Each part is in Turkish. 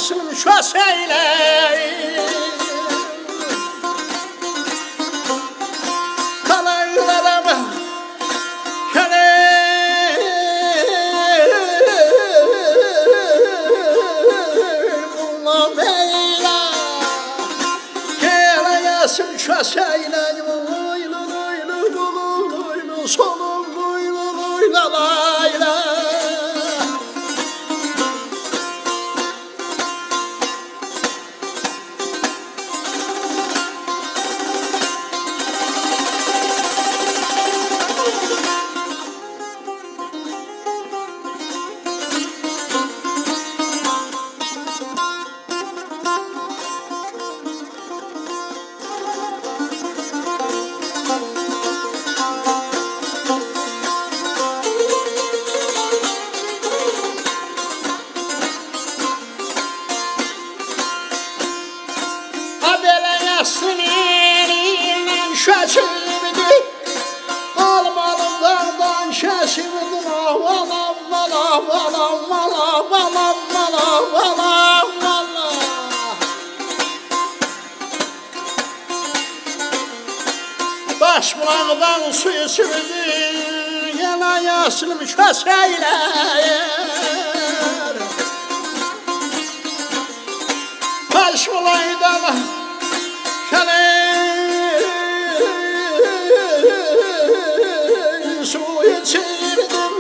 yasılım şöseyle kalaylarımı bulam eyle gele yasım şöseyle solum layla layla Sinirinin şaşırdı almalım dağdan şaşırdı valam valam valam valam valam valam valam valam başmağdan suyu sürdü yana yasılım şöseyler başmalaydan su içirdim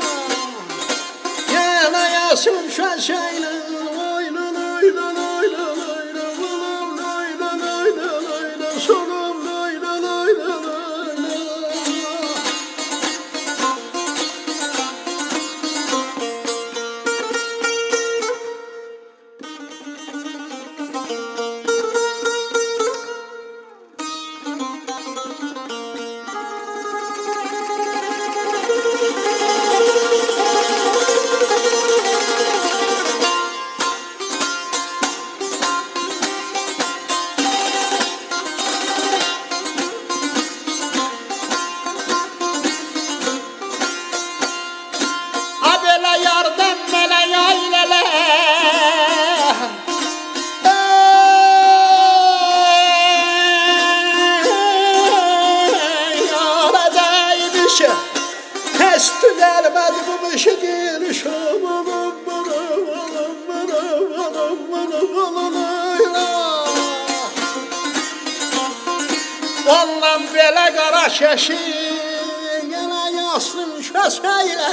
yana yasım şaşayla layla layla layla layla valam layla layla layla solum layla layla layla yardım mele yaylele yaradaymış testi gelmedi bu mışı geliş valam valam valam valam valam valam valam belə qara şeşi yana yaslım şöseyle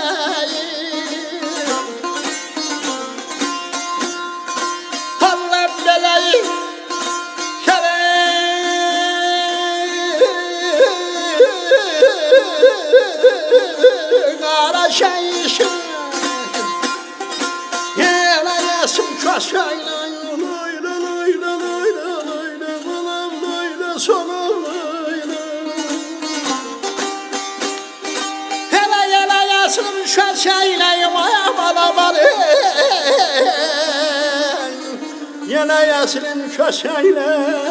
qara şeyişim yana yasım şöseyle layla layla layla layla valam layla solum layla hele yana yasım şöseyle valam yana yasım şöseyle